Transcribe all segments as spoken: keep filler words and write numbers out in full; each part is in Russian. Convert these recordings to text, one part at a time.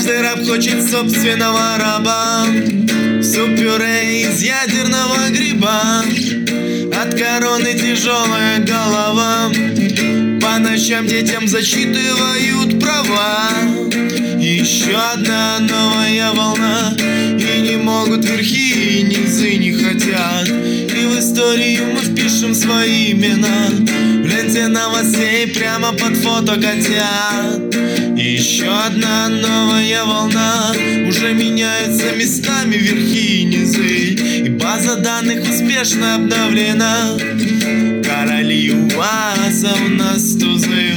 Каждый раб хочет собственного раба. Суп-пюре из ядерного гриба. От короны тяжелая голова. По ночам детям зачитывают права. Еще одна новая волна. И не могут верхи, и низы не хотят. И в историю мы впишем свои имена. В ленте новостей прямо под фото котят. Еще одна новая волна. Уже меняются местами верхи и низы. И база данных успешно обновлена. Короли УАЗа, у нас тузы.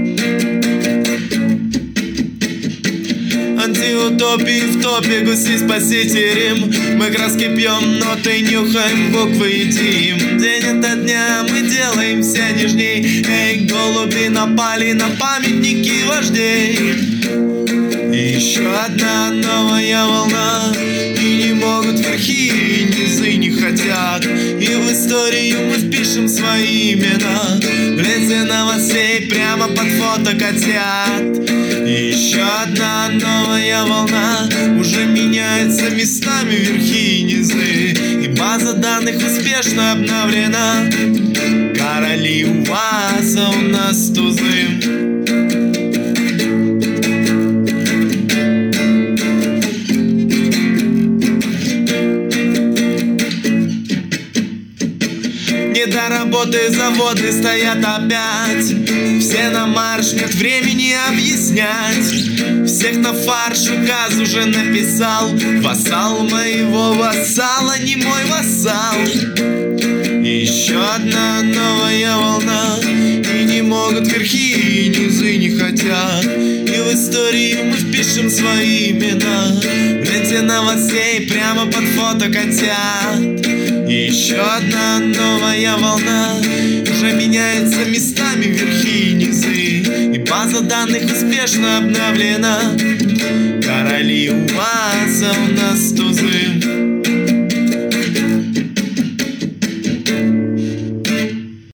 Антиутопии в топе, гуси спасителем. Мы краски пьем, ноты нюхаем, буквы едим. День ото дня мы делаем все нежней. Эй, голуби напали на памятники вождей. И еще одна новая волна. И не могут верхи, и низы не хотят. И в историю мы впишем свои имена. В ленте новостей прямо под фото котят. И еще одна новая волна. Уже меняется местами верхи и низы. И база данных успешно обновлена. Короли УАЗа, у нас тузы. Не до работы заводы стоят опять. Все на марш, нет времени объяснять. Всех на фарш указ уже написал. Вассал моего вассала, не мой вассал. Еще одна новая волна. И не могут верхи, и низы не хотят. И в историю мы впишем свои имена. В ленте новостей прямо под фото котят. И еще одна новая волна. Уже меняется местами верхи и низы. И база данных успешно обновлена. Короли УАЗа, у нас